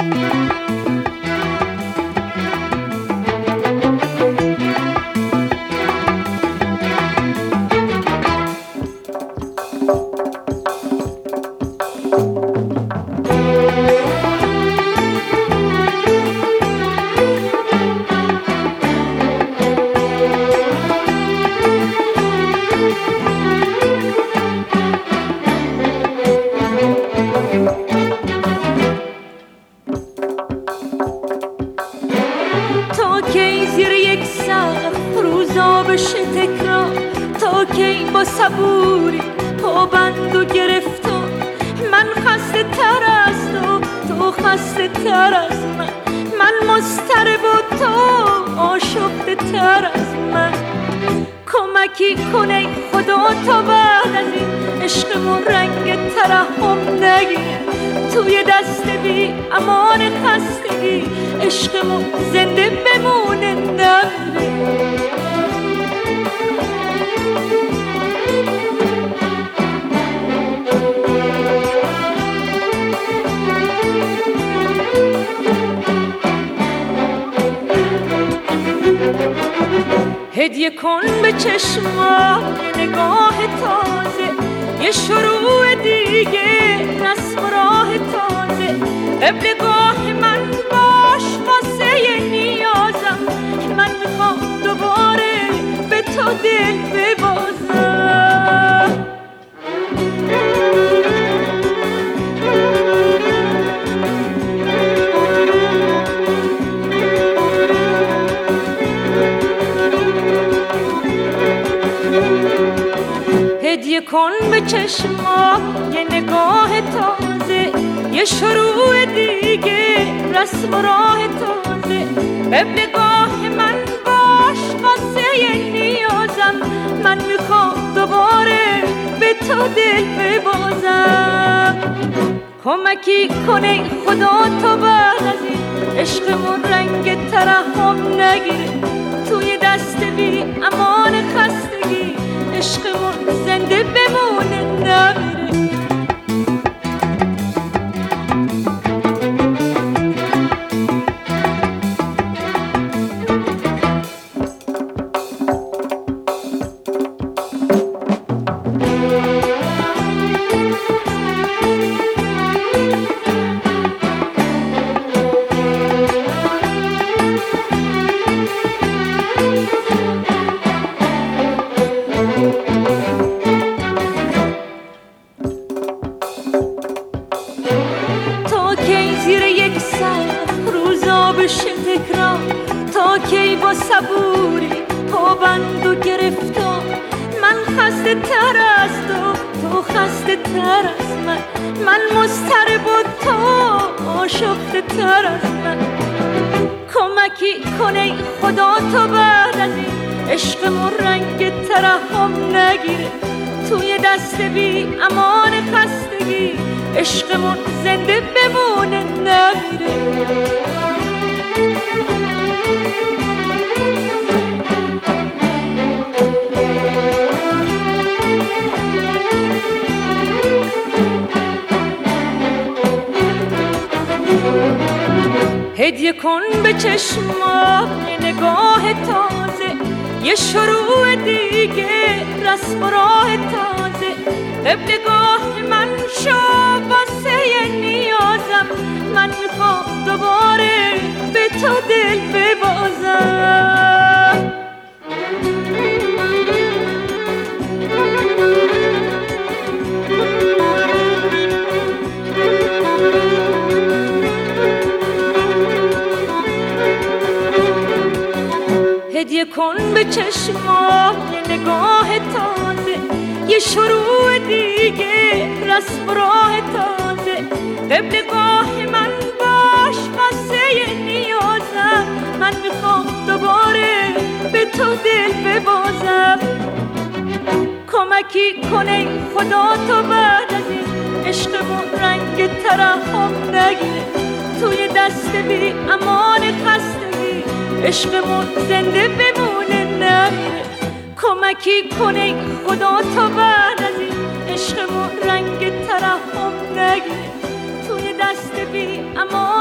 هدیه کن به چشمام نگاه تازه، یه شروع دیگه رسم راه تازه. قبلگاه من باش واسه نیازم، من میخوام دوباره به تو دل ببازم. هدیه کن به چشمام یه نگاه تازه، یه شروع دیگه رسم راه تازه. قبلگاه من باش واسه نیازم، من میخوام دوباره به تو دل ببازم. کمکی کنه خدا تا بعد از این عشقمون رنگ ترحم نگیره، توی دست بی امان خستگی عشقمون زنده بمونه نمیره. تا کی با صبوری پابند و گرفتار، من خسته تر از تو خسته تر از من مضطرب و تو آشفته تر از من. کمکی کنه خدا تا بعد از این عشقمون رنگ ترحم نگیره، توی دست بی امان خستگی عشقمون زنده بمونه نمیره. هدیه کن به چشمام یه نگاه تازه، یه شروع دیگه رسم راه تازه. قبلگاه من شو واسه نیازم، من میخوام دوباره به تو دل ببازم. هدیه کن به چشمام یه نگاه تازه، یه شروع دیگه رسم راه تازه. قبلگاه من باش واسه نیازم، من میخوام دوباره به تو دل ببازم. کمکی کنه خدا تا بعد از این عشقمون رنگ ترحم نگیره، توی دست بی امان خستگی عشقمون زنده بمونه نمیره. کمکی کنه خدا تا بعد از این عشقمون رنگ ترحم نگیره، توی دست بی امان